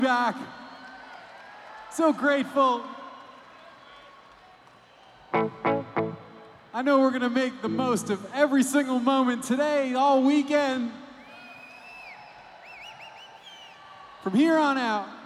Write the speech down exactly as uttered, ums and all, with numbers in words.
back. So grateful. I know we're gonna make the most of every single moment today, all weekend. From here on out,